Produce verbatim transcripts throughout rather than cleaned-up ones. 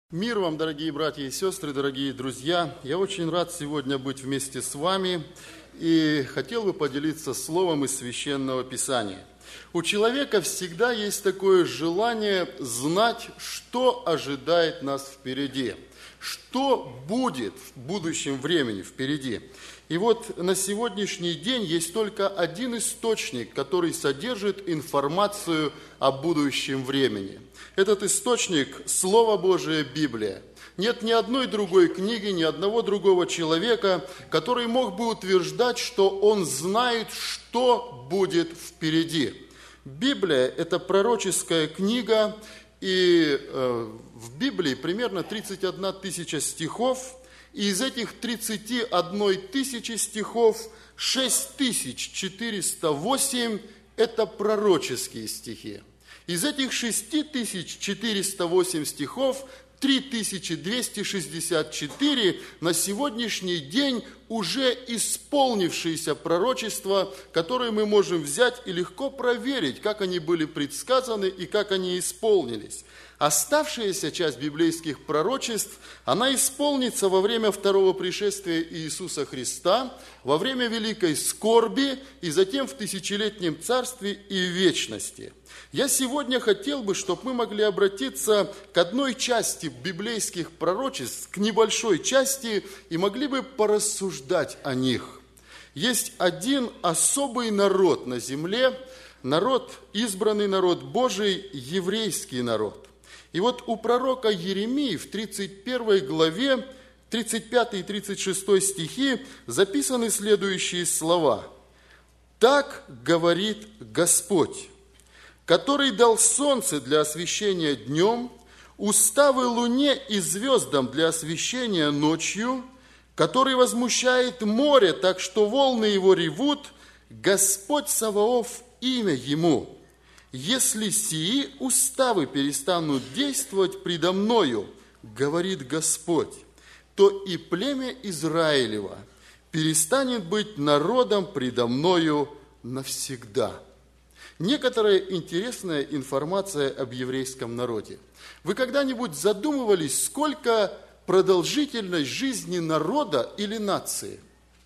Мир вам, дорогие братья и сестры, дорогие друзья! Я очень рад сегодня быть вместе с вами и хотел бы поделиться словом из Священного Писания. У человека всегда есть такое желание знать, что ожидает нас впереди, что будет в будущем времени впереди. И вот на сегодняшний день есть только один источник, который содержит информацию о будущем времени. Этот источник – Слово Божие, Библия. Нет ни одной другой книги, ни одного другого человека, который мог бы утверждать, что он знает, что будет впереди. Библия – это пророческая книга, и э, в Библии примерно тридцать одна тысяча стихов, и из этих тридцати одной тысячи стихов шесть тысяч четыреста восемь – это пророческие стихи. Из этих шести тысяч четырёхсот восьми стихов три тысячи двести шестьдесят четыре на сегодняшний день уже исполнившиеся пророчества, которые мы можем взять и легко проверить, как они были предсказаны и как они исполнились. Оставшаяся часть библейских пророчеств, она исполнится во время второго пришествия Иисуса Христа, во время великой скорби и затем в тысячелетнем царстве и вечности. Я сегодня хотел бы, чтобы мы могли обратиться к одной части библейских пророчеств, к небольшой части, и могли бы порассуждать о них. Есть один особый народ на земле, народ, избранный народ Божий, еврейский народ. И вот у пророка Иеремии в тридцать первой главе, тридцать пятый и тридцать шестой стихи записаны следующие слова. «Так говорит Господь, который дал солнце для освещения днем, уставы луне и звездам для освещения ночью, который возмущает море, так что волны его ревут, Господь Саваоф имя ему. Если сии уставы перестанут действовать предо мною, говорит Господь, то и племя Израилева перестанет быть народом предо мною навсегда». Некоторая интересная информация об еврейском народе. Вы когда-нибудь задумывались, сколько продолжительность жизни народа или нации?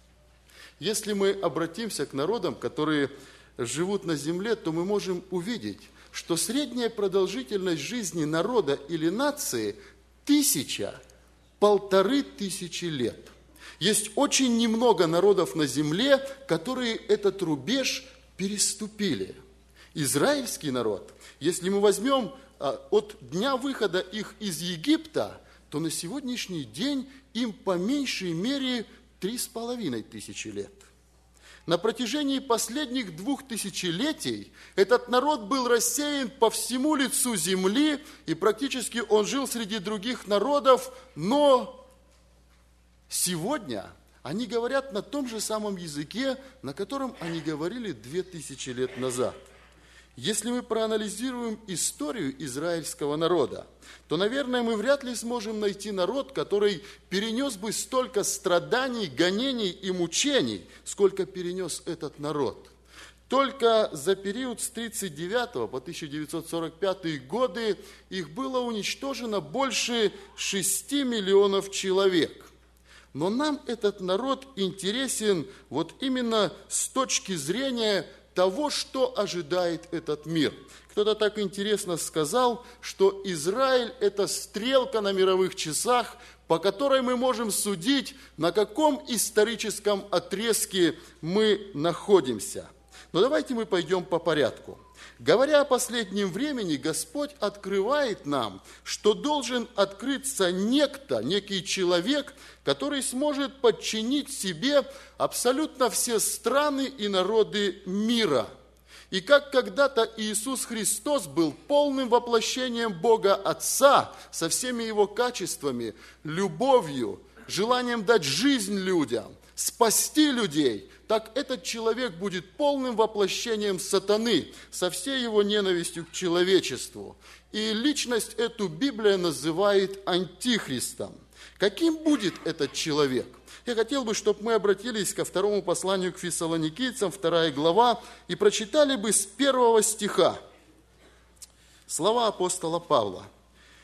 Если мы обратимся к народам, которые живут на земле, то мы можем увидеть, что средняя продолжительность жизни народа или нации тысяча, полторы тысячи лет. Есть очень немного народов на земле, которые этот рубеж переступили. Израильский народ, если мы возьмем от дня выхода их из Египта, то на сегодняшний день им по меньшей мере три с половиной тысячи лет. На протяжении последних двух тысячелетий этот народ был рассеян по всему лицу земли, и практически он жил среди других народов, но сегодня они говорят на том же самом языке, на котором они говорили две тысячи лет назад. Если мы проанализируем историю израильского народа, то, наверное, мы вряд ли сможем найти народ, который перенес бы столько страданий, гонений и мучений, сколько перенес этот народ. Только за период с тридцать девятого по тысяча девятьсот сорок пятый годы их было уничтожено больше шести миллионов человек. Но нам этот народ интересен вот именно с точки зрения того, что ожидает этот мир. Кто-то так интересно сказал, что Израиль – это стрелка на мировых часах, по которой мы можем судить, на каком историческом отрезке мы находимся. Но давайте мы пойдем по порядку. Говоря о последнем времени, Господь открывает нам, что должен открыться некто, некий человек, который сможет подчинить себе абсолютно все страны и народы мира. И как когда-то Иисус Христос был полным воплощением Бога Отца со всеми Его качествами, любовью, желанием дать жизнь людям, спасти людей, так этот человек будет полным воплощением сатаны со всей его ненавистью к человечеству. И личность эту Библия называет антихристом. Каким будет этот человек? Я хотел бы, чтобы мы обратились ко второму посланию к Фессалоникийцам, вторая глава, и прочитали бы с первого стиха слова апостола Павла.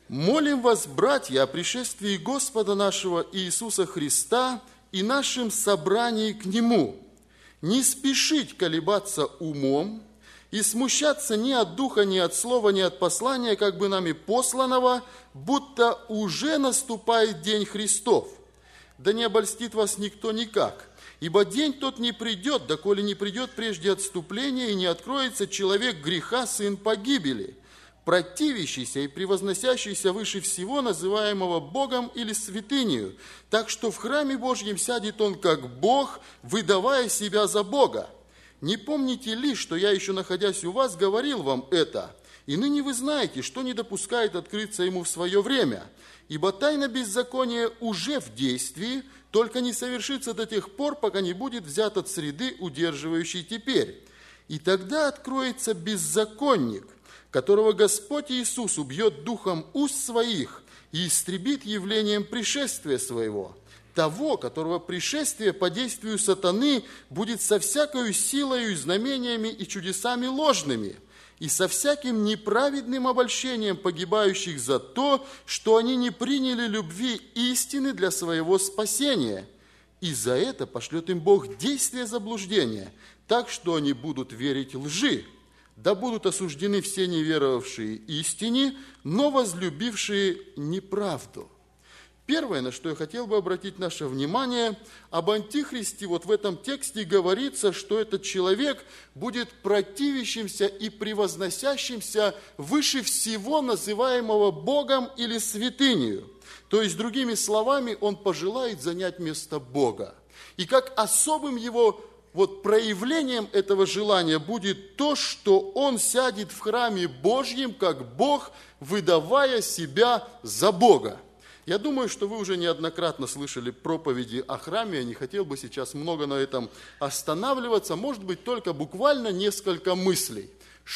Молим вас, братья, о пришествии Господа нашего Иисуса Христа и нашем собрании к Нему, не спешить колебаться умом и смущаться ни от духа, ни от слова, ни от послания, как бы нами посланного, будто уже наступает день Христов. Да не обольстит вас никто никак, ибо день тот не придет, доколе не придет прежде отступления, и не откроется человек греха, сын погибели, противящийся и превозносящийся выше всего, называемого Богом или святынею, так что в храме Божьем сядет он как Бог, выдавая себя за Бога. Не помните ли, что я еще, находясь у вас, говорил вам это? И ныне вы знаете, что не допускает открыться ему в свое время. Ибо тайна беззакония уже в действии, только не совершится до тех пор, пока не будет взят от среды, удерживающей теперь. И тогда откроется беззаконник, которого Господь Иисус убьет духом уст своих и истребит явлением пришествия своего, того, которого пришествие по действию сатаны будет со всякою силою и знамениями и чудесами ложными, и со всяким неправедным обольщением погибающих за то, что они не приняли любви истины для своего спасения. И за это пошлет им Бог действие заблуждения, так что они будут верить лжи. Да будут осуждены все неверовавшие истине, но возлюбившие неправду. Первое, на что я хотел бы обратить наше внимание, об Антихристе вот в этом тексте говорится, что этот человек будет противящимся и превозносящимся выше всего, называемого Богом или святынею. То есть, другими словами, он пожелает занять место Бога. И как особым его вот проявлением этого желания будет то, что он сядет в храме Божьем, как Бог, выдавая себя за Бога. Я думаю, что вы уже неоднократно слышали проповеди о храме, я не хотел бы сейчас много на этом останавливаться, может быть, только буквально несколько мыслей.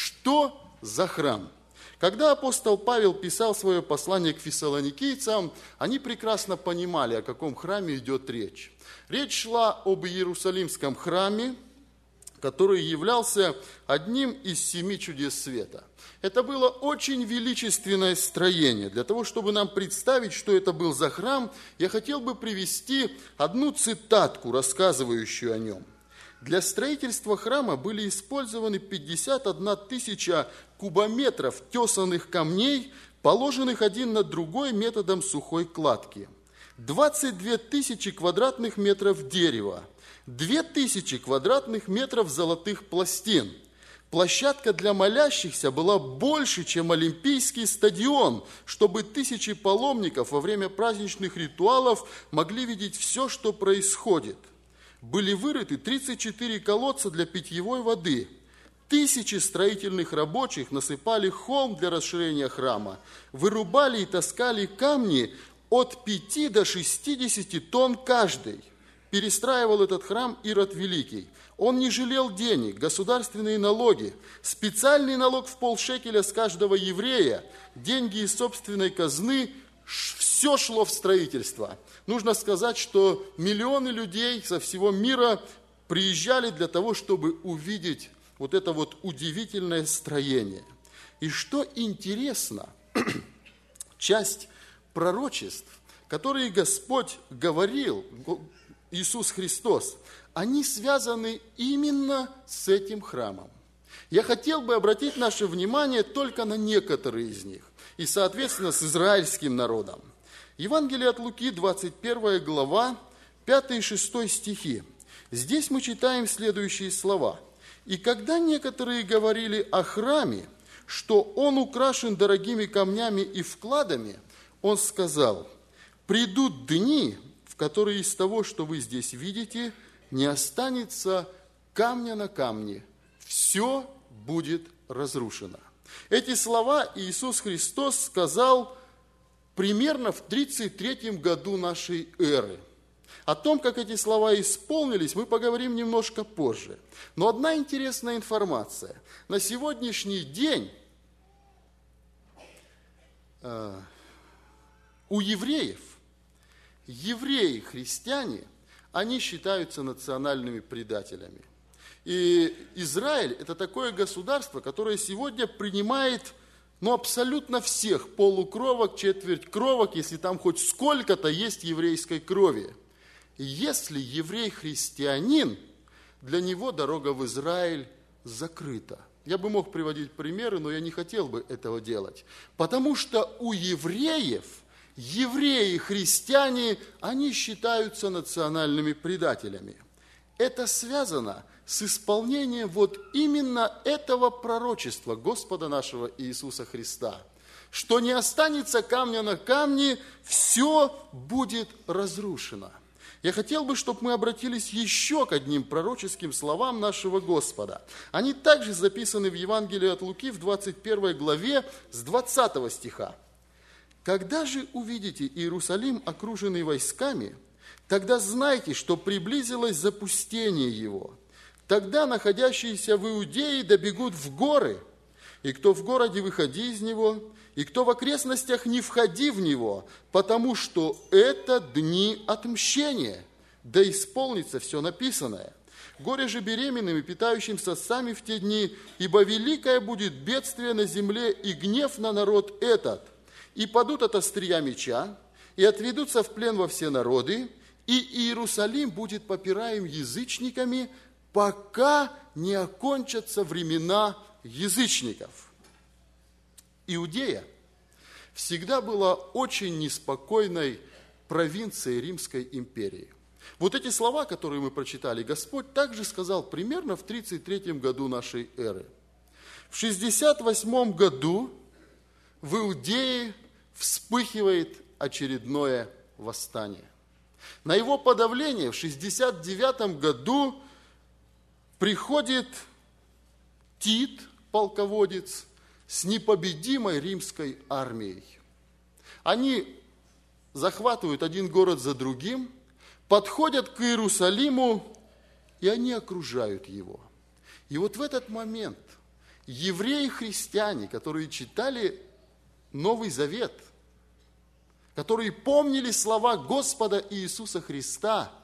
Что за храм? Когда апостол Павел писал свое послание к фессалоникийцам, они прекрасно понимали, о каком храме идет речь. Речь шла об Иерусалимском храме, который являлся одним из семи чудес света. Это было очень величественное строение. Для того, чтобы нам представить, что это был за храм, я хотел бы привести одну цитатку, рассказывающую о нем. Для строительства храма были использованы пятьдесят одна тысяча кубометров тесанных камней, положенных один на другой методом сухой кладки, двадцать две тысячи квадратных метров дерева, две тысячи квадратных метров золотых пластин. Площадка для молящихся была больше, чем Олимпийский стадион, чтобы тысячи паломников во время праздничных ритуалов могли видеть все, что происходит. Были вырыты тридцать четыре колодца для питьевой воды. Тысячи строительных рабочих насыпали холм для расширения храма, вырубали и таскали камни от пяти до шестидесяти тонн каждый. Перестраивал этот храм Ирод Великий. Он не жалел денег, государственные налоги, специальный налог в полшекеля с каждого еврея, деньги из собственной казны, все шло в строительство. Нужно сказать, что миллионы людей со всего мира приезжали для того, чтобы увидеть вот это вот удивительное строение. И что интересно, часть пророчеств, которые Господь говорил, Иисус Христос, они связаны именно с этим храмом. Я хотел бы обратить наше внимание только на некоторые из них, и, соответственно, с израильским народом. Евангелие от Луки, двадцать первая глава, пятый и шестой стихи. Здесь мы читаем следующие слова. «И когда некоторые говорили о храме, что он украшен дорогими камнями и вкладами, он сказал: придут дни, в которые из того, что вы здесь видите, не останется камня на камне, все будет разрушено». Эти слова Иисус Христос сказал примерно в тридцать третьем году нашей эры. О том, как эти слова исполнились, мы поговорим немножко позже. Но одна интересная информация. На сегодняшний день э, у евреев, евреи, христиане, они считаются национальными предателями. И Израиль – это такое государство, которое сегодня принимает но абсолютно всех полукровок, четверть кровок, если там хоть сколько-то есть еврейской крови. И если еврей-христианин, для него дорога в Израиль закрыта. Я бы мог приводить примеры, но я не хотел бы этого делать. Потому что у евреев, евреи-христиане, они считаются национальными предателями. Это связано с исполнением вот именно этого пророчества Господа нашего Иисуса Христа, что не останется камня на камне, все будет разрушено. Я хотел бы, чтобы мы обратились еще к одним пророческим словам нашего Господа. Они также записаны в Евангелии от Луки в двадцать первой главе с двадцатого стиха. «Когда же увидите Иерусалим, окруженный войсками, тогда знайте, что приблизилось запустение его. Тогда находящиеся в Иудее добегут в горы, и кто в городе, выходи из него, и кто в окрестностях, не входи в него, потому что это дни отмщения, да исполнится все написанное. Горе же беременным и питающимся сами в те дни, ибо великое будет бедствие на земле и гнев на народ этот. И падут от острия меча, и отведутся в плен во все народы, и Иерусалим будет попираем язычниками, пока не окончатся времена язычников». Иудея всегда была очень неспокойной провинцией Римской империи. Вот эти слова, которые мы прочитали, Господь также сказал примерно в тридцать третьем году нашей эры. В шестьдесят восьмом году в Иудее вспыхивает очередное восстание. На его подавление в шестьдесят девятом году приходит Тит, полководец, с непобедимой римской армией. Они захватывают один город за другим, подходят к Иерусалиму, и они окружают его. И вот в этот момент евреи-христиане, которые читали Новый Завет, которые помнили слова Господа Иисуса Христа,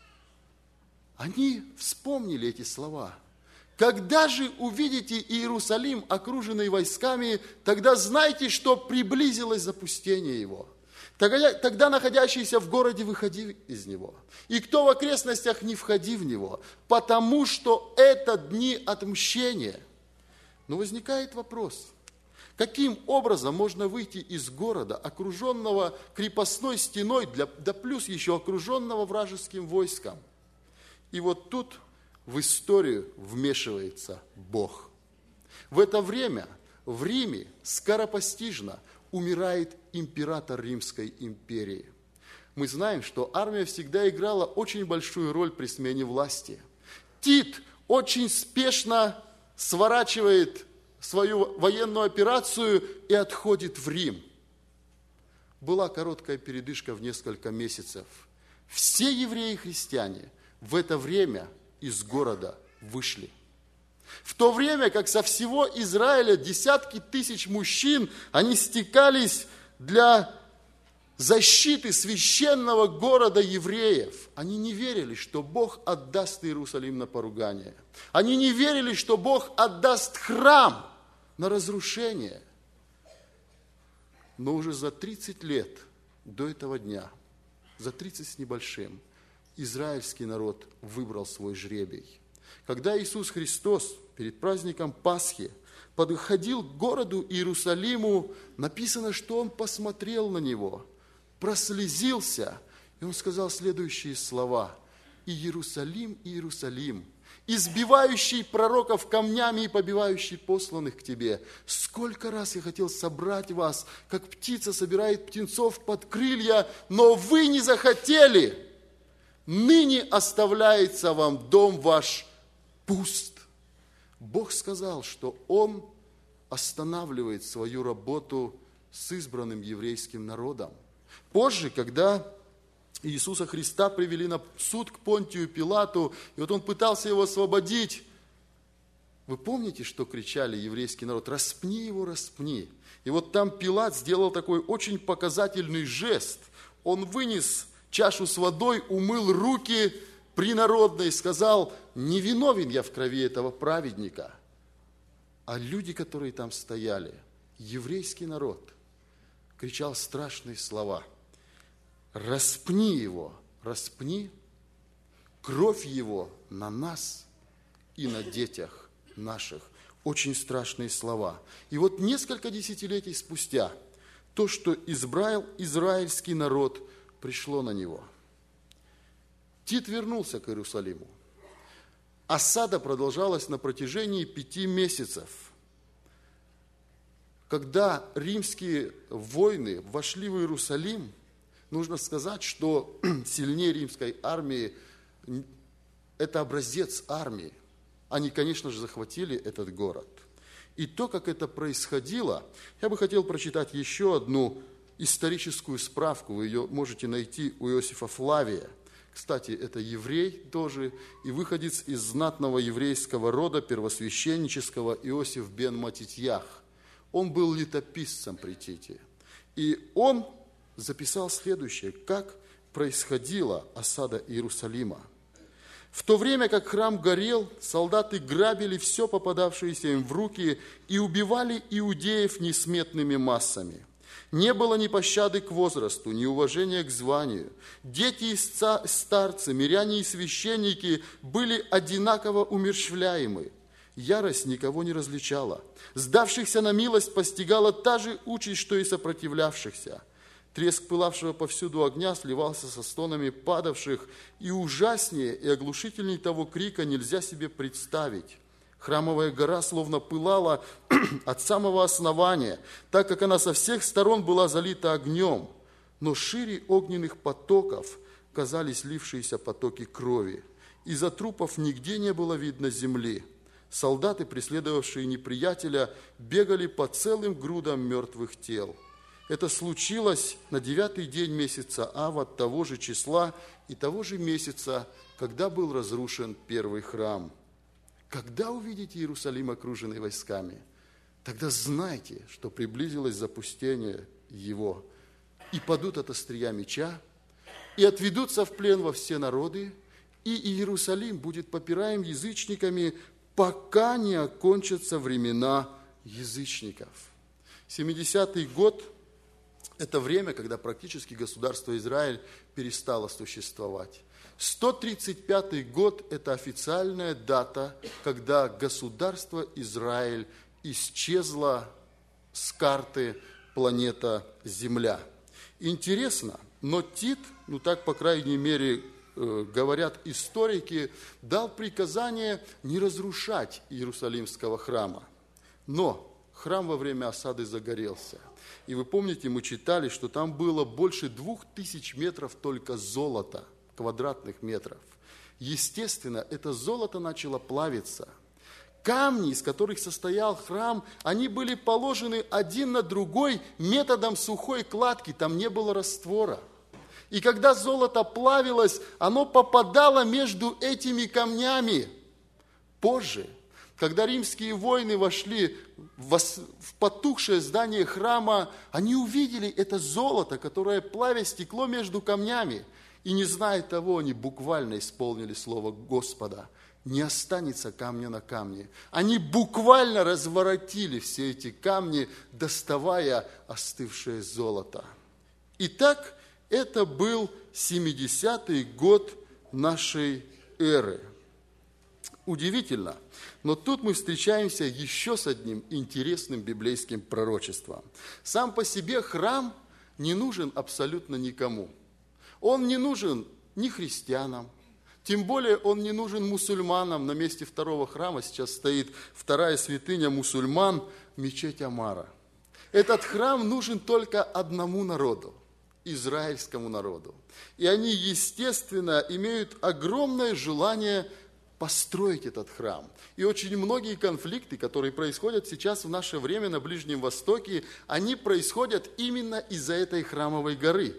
они вспомнили эти слова. «Когда же увидите Иерусалим, окруженный войсками, тогда знайте, что приблизилось запустение его. Тогда, тогда находящиеся в городе, выходи из него. И кто в окрестностях, не входи в него, потому что это дни отмщения». Но возникает вопрос, каким образом можно выйти из города, окруженного крепостной стеной, для, да плюс еще окруженного вражеским войском? И вот тут в историю вмешивается Бог. В это время в Риме скоропостижно умирает император Римской империи. Мы знаем, что армия всегда играла очень большую роль при смене власти. Тит очень спешно сворачивает свою военную операцию и отходит в Рим. Была короткая передышка в несколько месяцев. Все евреи-христиане в это время из города вышли. В то время, как со всего Израиля десятки тысяч мужчин, они стекались для защиты священного города евреев. Они не верили, что Бог отдаст Иерусалим на поругание. Они не верили, что Бог отдаст храм на разрушение. Но уже за тридцать лет до этого дня, за тридцать с небольшим, израильский народ выбрал свой жребий. Когда Иисус Христос перед праздником Пасхи подходил к городу Иерусалиму, написано, что Он посмотрел на него, прослезился, и Он сказал следующие слова: «Иерусалим, Иерусалим, избивающий пророков камнями и побивающий посланных к тебе, сколько раз я хотел собрать вас, как птица собирает птенцов под крылья, но вы не захотели. Ныне оставляется вам дом ваш пуст». Бог сказал, что Он останавливает свою работу с избранным еврейским народом. Позже, когда Иисуса Христа привели на суд к Понтию Пилату, и вот он пытался его освободить, вы помните, что кричали еврейский народ? «Распни его, распни». И вот там Пилат сделал такой очень показательный жест. Он вынес чашу с водой, умыл руки принародно и сказал: «Не виновен я в крови этого праведника». А люди, которые там стояли, еврейский народ кричал страшные слова: «Распни его, распни, кровь его на нас и на детях наших». Очень страшные слова. И вот несколько десятилетий спустя то, что избрал израильский народ, пришло на него. Тит вернулся к Иерусалиму. Осада продолжалась на протяжении пяти месяцев. Когда римские войны вошли в Иерусалим, нужно сказать, что сильнее римской армии – это образец армии. Они, конечно же, захватили этот город. И то, как это происходило, я бы хотел прочитать еще одну историческую справку. Вы ее можете найти у Иосифа Флавия. Кстати, это еврей тоже и выходец из знатного еврейского рода, первосвященнического, Иосиф бен Матитьях. Он был летописцем при Тите. И он записал следующее, как происходила осада Иерусалима. В то время, как храм горел, солдаты грабили все попадавшееся им в руки и убивали иудеев несметными массами. Не было ни пощады к возрасту, ни уважения к званию. Дети и старцы, миряне и священники были одинаково умерщвляемы. Ярость никого не различала. Сдавшихся на милость постигала та же участь, что и сопротивлявшихся. Треск пылавшего повсюду огня сливался со стонами падавших, и ужаснее и оглушительней того крика нельзя себе представить. Храмовая гора словно пылала от самого основания, так как она со всех сторон была залита огнем, но шире огненных потоков казались лившиеся потоки крови. Из-за трупов нигде не было видно земли. Солдаты, преследовавшие неприятеля, бегали по целым грудам мертвых тел. Это случилось на девятый день месяца Ава, того же числа и того же месяца, когда был разрушен первый храм. Когда увидите Иерусалим, окруженный войсками, тогда знайте, что приблизилось запустение его. И падут от острия меча, и отведутся в плен во все народы, и Иерусалим будет попираем язычниками, пока не окончатся времена язычников. семидесятый год – это время, когда практически государство Израиль перестало существовать. сто тридцать пятый год – это официальная дата, когда государство Израиль исчезло с карты планета Земля. Интересно, но Тит, ну так, по крайней мере, э, говорят историки, дал приказание не разрушать Иерусалимского храма. Но храм во время осады загорелся. И вы помните, мы читали, что там было больше двух тысяч метров только золота, квадратных метров. Естественно, это золото начало плавиться. Камни, из которых состоял храм, они были положены один на другой методом сухой кладки, там не было раствора. И когда золото плавилось, оно попадало между этими камнями. Позже, когда римские воины вошли в потухшее здание храма, они увидели это золото, которое, плавя, стекло между камнями. И не зная того, они буквально исполнили слово Господа: не останется камня на камне. Они буквально разворотили все эти камни, доставая остывшее золото. Итак, это был семидесятый год нашей эры. Удивительно, но тут мы встречаемся еще с одним интересным библейским пророчеством. Сам по себе храм не нужен абсолютно никому. Он не нужен ни христианам, тем более он не нужен мусульманам. На месте второго храма сейчас стоит вторая святыня мусульман, мечеть Омара. Этот храм нужен только одному народу, израильскому народу. И они, естественно, имеют огромное желание построить этот храм. И очень многие конфликты, которые происходят сейчас в наше время на Ближнем Востоке, они происходят именно из-за этой храмовой горы.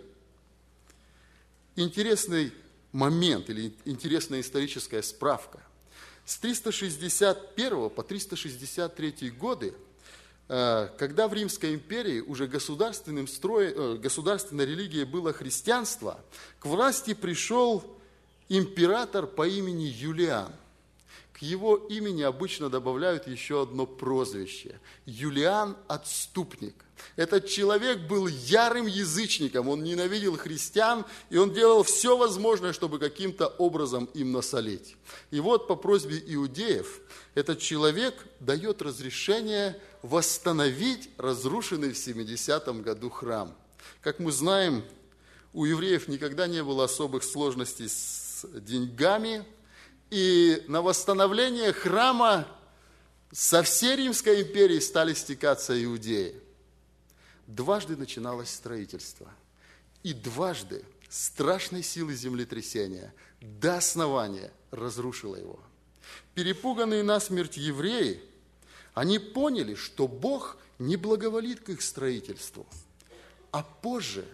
Интересный момент или интересная историческая справка. С триста шестьдесят первого по триста шестьдесят третий годы, когда в Римской империи уже государственным строем, государственной религией было христианство, к власти пришел император по имени Юлиан. к его имени обычно добавляют еще одно прозвище – Юлиан Отступник. Этот человек был ярым язычником, он ненавидел христиан, и он делал все возможное, чтобы каким-то образом им насолить. И вот по просьбе иудеев этот человек дает разрешение восстановить разрушенный в семидесятом году храм. Как мы знаем, у евреев никогда не было особых сложностей с деньгами, и на восстановление храма со всей Римской империи стали стекаться иудеи. Дважды начиналось строительство, и дважды страшной силы землетрясения до основания разрушило его. Перепуганные насмерть евреи, они поняли, что Бог не благоволит к их строительству. А позже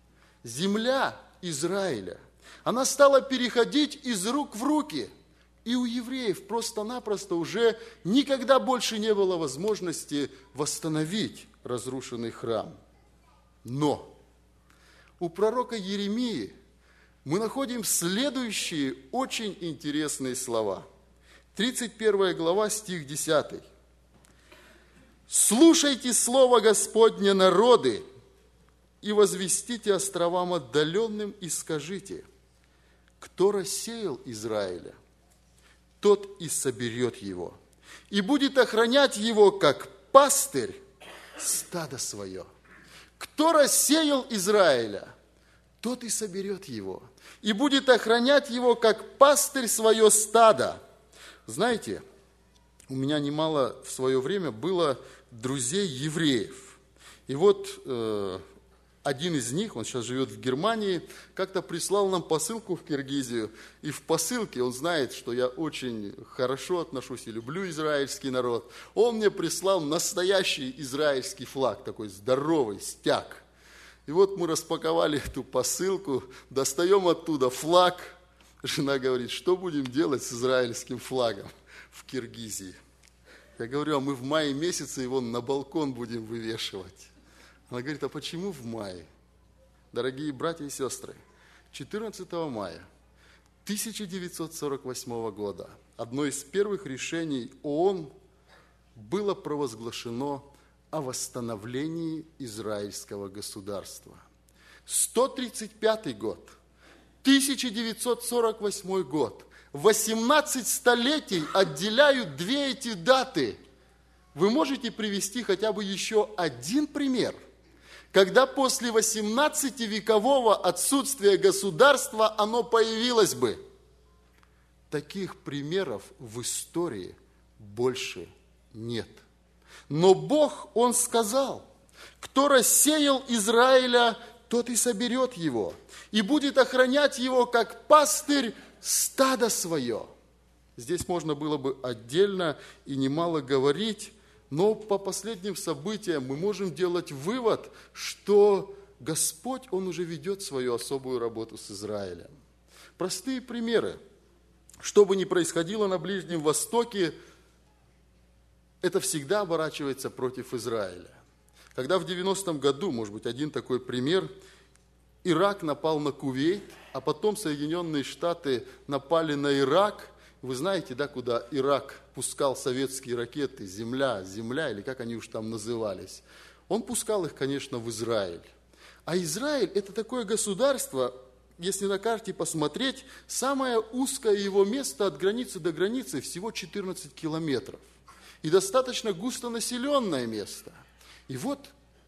земля Израиля, она стала переходить из рук в руки. И у евреев просто-напросто уже никогда больше не было возможности восстановить разрушенный храм. Но у пророка Иеремии мы находим следующие очень интересные слова. тридцать первая глава, стих десятый. «Слушайте слово Господне, народы, и возвестите островам отдаленным, и скажите, кто рассеял Израиля, тот и соберет его, и будет охранять его, как пастырь, стадо свое. Кто рассеял Израиля, тот и соберет его, и будет охранять его, как пастырь свое стадо». Знаете, у меня немало в свое время было друзей евреев. И вот э, один из них, он сейчас живет в Германии, как-то прислал нам посылку в Киргизию. И в посылке, он знает, что я очень хорошо отношусь и люблю израильский народ. Он мне прислал настоящий израильский флаг, такой здоровый, стяг. И вот мы распаковали эту посылку, достаем оттуда флаг. Жена говорит, что будем делать с израильским флагом в Киргизии? Я говорю, а мы в мае месяце его на балкон будем вывешивать. Она говорит, а почему в мае? Дорогие братья и сестры, четырнадцатого мая тысяча девятьсот сорок восьмого года одно из первых решений ООН было провозглашено о восстановлении израильского государства. сто тридцать пятый год, тысяча девятьсот сорок восьмой год, восемнадцать столетий отделяют две эти даты. Вы можете привести хотя бы еще один пример, когда после восемнадцативекового отсутствия государства оно появилось бы? Таких примеров в истории больше нет. Но Бог, Он сказал, кто рассеял Израиля, тот и соберет его, и будет охранять его, как пастырь, стадо свое. Здесь можно было бы отдельно и немало говорить, но по последним событиям мы можем делать вывод, что Господь, Он уже ведет свою особую работу с Израилем. Простые примеры. Что бы ни происходило на Ближнем Востоке, это всегда оборачивается против Израиля. Когда в девяностом году, может быть, один такой пример, Ирак напал на Кувейт, а потом Соединенные Штаты напали на Ирак. Вы знаете, да, куда Ирак пускал советские ракеты, земля, земля, или как они уж там назывались. Он пускал их, конечно, в Израиль. А Израиль – это такое государство, если на карте посмотреть, самое узкое его место от границы до границы всего четырнадцать километров. И достаточно густонаселенное место. И вот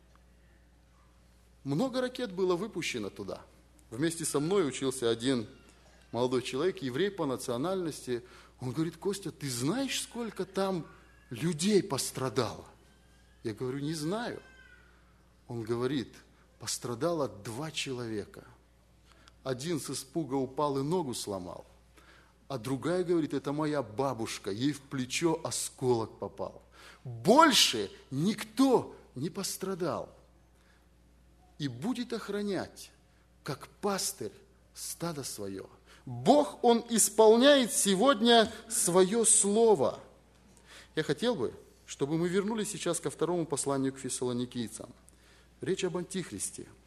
много ракет было выпущено туда. Вместе со мной учился один молодой человек, еврей по национальности. Он говорит, Костя, ты знаешь, сколько там людей пострадало? Я говорю, не знаю. Он говорит, пострадало два человека. Один с испуга упал и ногу сломал, а другая говорит, это моя бабушка, ей в плечо осколок попал. Больше никто не пострадал. И будет охранять, как пастырь, стадо свое. Бог, Он исполняет сегодня свое слово. Я хотел бы, чтобы мы вернулись сейчас ко второму посланию к фессалоникийцам. Речь об Антихристе.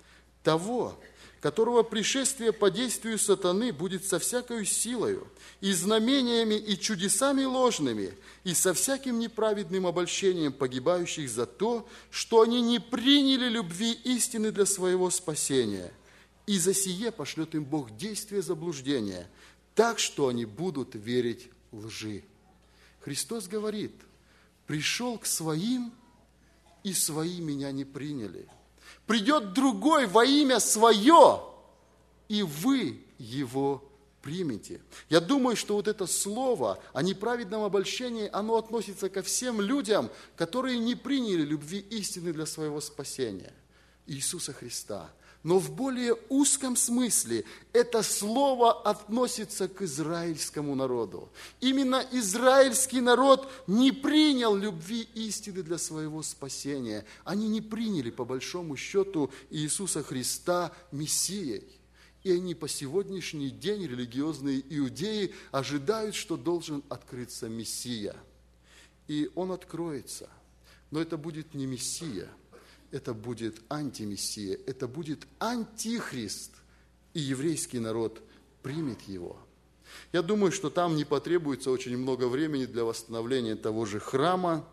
того, которого пришествие по действию сатаны будет со всякою силою, и знамениями, и чудесами ложными, и со всяким неправедным обольщением погибающих за то, что они не приняли любви истины для своего спасения. И за сие пошлет им Бог действие заблуждения, так что они будут верить лжи». Христос говорит: «Пришел к своим, и свои меня не приняли. Придет другой во имя свое, и вы его примете». Я думаю, что вот это слово о неправедном обольщении, оно относится ко всем людям, которые не приняли любви истины для своего спасения, Иисуса Христа. Но в более узком смысле это слово относится к израильскому народу. Именно израильский народ не принял любви истины для своего спасения. Они не приняли, по большому счету, Иисуса Христа Мессией. И они по сегодняшний день, религиозные иудеи, ожидают, что должен открыться Мессия. И он откроется. Но это будет не Мессия. Это будет антимессия, это будет антихрист, и еврейский народ примет его. Я думаю, что там не потребуется очень много времени для восстановления того же храма,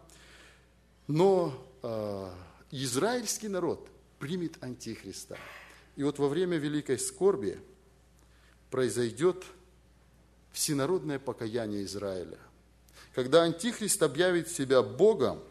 но э, израильский народ примет антихриста. И вот во время великой скорби произойдет всенародное покаяние Израиля. Когда антихрист объявит себя Богом,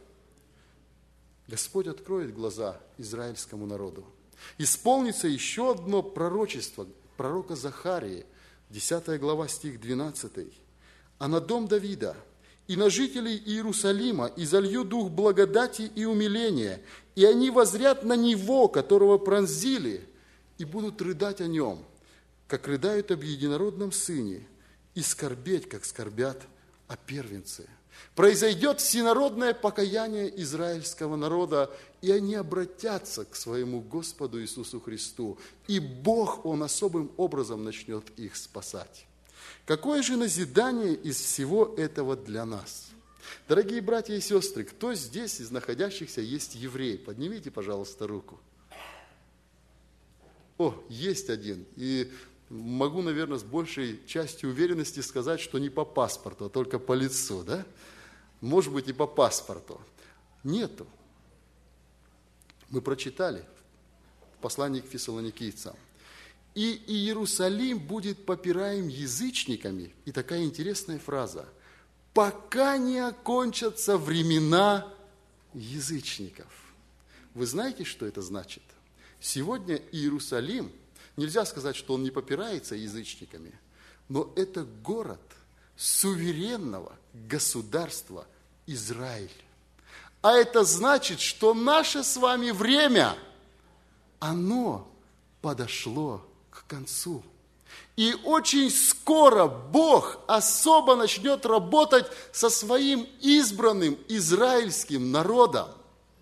Господь откроет глаза израильскому народу. Исполнится еще одно пророчество пророка Захарии, десятая глава, стих двенадцатый. «А на дом Давида и на жителей Иерусалима изолью дух благодати и умиления, и они воззрят на Него, которого пронзили, и будут рыдать о Нем, как рыдают об единородном Сыне, и скорбеть, как скорбят о первенце». Произойдет всенародное покаяние израильского народа, и они обратятся к своему Господу Иисусу Христу, и Бог, Он особым образом начнет их спасать. Какое же назидание из всего этого для нас? Дорогие братья и сестры, кто здесь из находящихся есть еврей? Поднимите, пожалуйста, руку. О, есть один. И могу, наверное, с большей частью уверенности сказать, что не по паспорту, а только по лицу, да? Может быть, и по паспорту. Нету. Мы прочитали в послании к фессалоникийцам. «И Иерусалим будет попираем язычниками». И такая интересная фраза. «Пока не окончатся времена язычников». Вы знаете, что это значит? Сегодня Иерусалим, нельзя сказать, что он не попирается язычниками, но это город суверенного государства Израиль. А это значит, что наше с вами время, оно подошло к концу. И очень скоро Бог особо начнет работать со своим избранным израильским народом.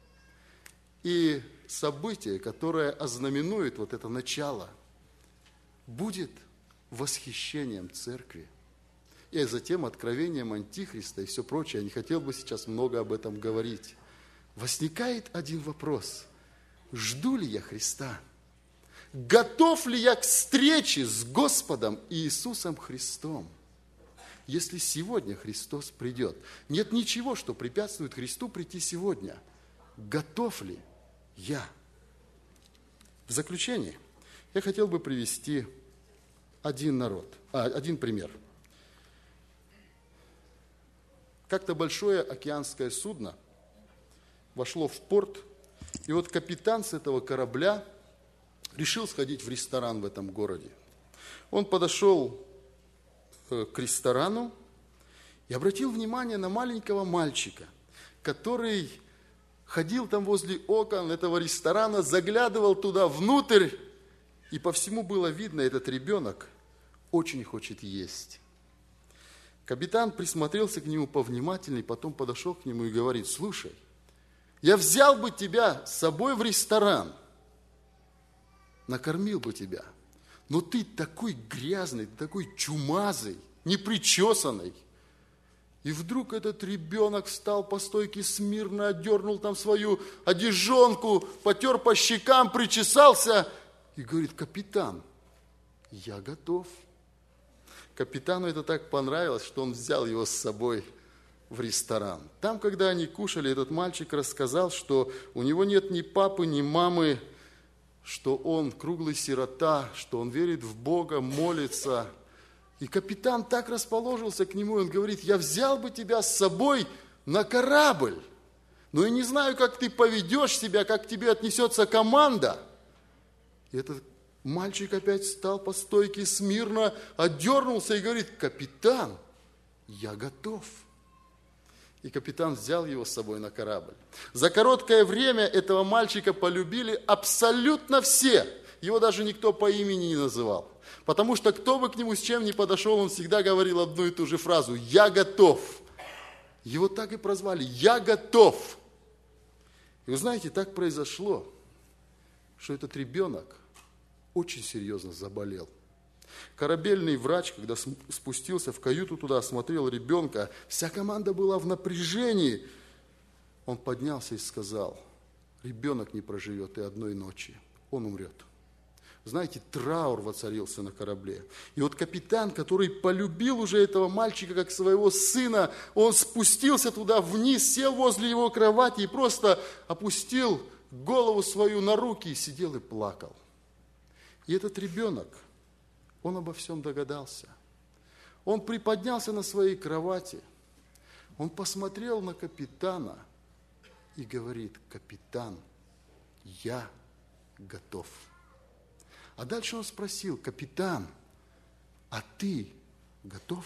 И событие, которое ознаменует вот это начало, будет восхищением церкви. И затем откровением Антихриста и все прочее. Я не хотел бы сейчас много об этом говорить. Возникает один вопрос. Жду ли я Христа? Готов ли я к встрече с Господом Иисусом Христом? Если сегодня Христос придет, нет ничего, что препятствует Христу прийти сегодня. Готов ли я? В заключение я хотел бы привести один народ, а, один пример. Как-то большое океанское судно вошло в порт, и вот капитан с этого корабля решил сходить в ресторан в этом городе. Он подошел к ресторану и обратил внимание на маленького мальчика, который ходил там возле окон этого ресторана, заглядывал туда внутрь, и по всему было видно, этот ребенок очень хочет есть. Капитан присмотрелся к нему повнимательней, потом подошел к нему и говорит: слушай, я взял бы тебя с собой в ресторан, накормил бы тебя, но ты такой грязный, такой чумазый, непричесанный. И вдруг этот ребенок встал по стойке смирно, одернул там свою одежонку, потер по щекам, причесался и говорит: капитан, я готов. Капитану это так понравилось, что он взял его с собой в ресторан. Там, когда они кушали, этот мальчик рассказал, что у него нет ни папы, ни мамы, что он круглый сирота, что он верит в Бога, молится. И капитан так расположился к нему, и он говорит: я взял бы тебя с собой на корабль, но я не знаю, как ты поведешь себя, как к тебе отнесется команда. И этот мальчик опять встал по стойке смирно, отдернулся и говорит: капитан, я готов. И капитан взял его с собой на корабль. За короткое время этого мальчика полюбили абсолютно все. Его даже никто по имени не называл. Потому что кто бы к нему с чем ни подошел, он всегда говорил одну и ту же фразу: «Я готов». Его так и прозвали: «Я готов». И вы знаете, так произошло, что этот ребенок очень серьезно заболел. Корабельный врач, когда спустился в каюту туда, осмотрел ребенка, вся команда была в напряжении. Он поднялся и сказал: ребенок не проживет и одной ночи, он умрет. Знаете, траур воцарился на корабле. И вот капитан, который полюбил уже этого мальчика как своего сына, он спустился туда вниз, сел возле его кровати и просто опустил голову свою на руки и сидел и плакал. И этот ребенок, он обо всем догадался. Он приподнялся на своей кровати, он посмотрел на капитана и говорит: капитан, я готов. А дальше он спросил: капитан, а ты готов?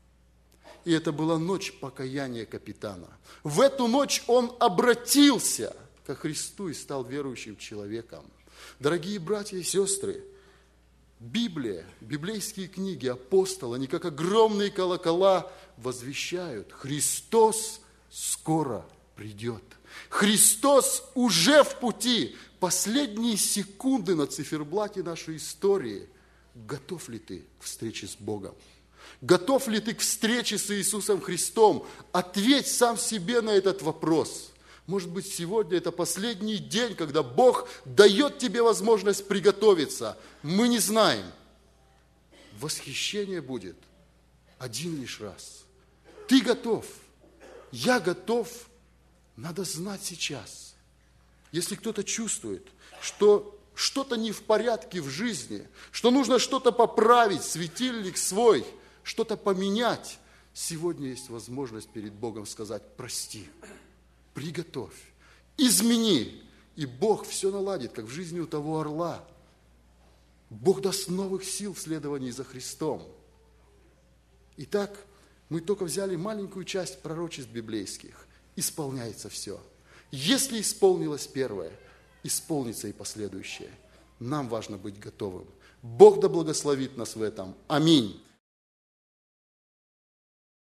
И это была ночь покаяния капитана. В эту ночь он обратился ко Христу и стал верующим человеком. Дорогие братья и сестры, Библия, библейские книги, апостолы, они как огромные колокола возвещают: Христос скоро придет. Христос уже в пути. Последние секунды на циферблате нашей истории. Готов ли ты к встрече с Богом? Готов ли ты к встрече с Иисусом Христом? Ответь сам себе на этот вопрос. Может быть, сегодня это последний день, когда Бог дает тебе возможность приготовиться. Мы не знаем. Восхищение будет один лишь раз. Ты готов. Я готов. Надо знать сейчас. Если кто-то чувствует, что что-то не в порядке в жизни, что нужно что-то поправить, светильник свой, что-то поменять, сегодня есть возможность перед Богом сказать: прости, приготовь, измени, и Бог все наладит, как в жизни у того орла. Бог даст новых сил в следовании за Христом. Итак, мы только взяли маленькую часть пророчеств библейских. Исполняется все. Если исполнилось первое, исполнится и последующее. Нам важно быть готовым. Бог да благословит нас в этом. Аминь.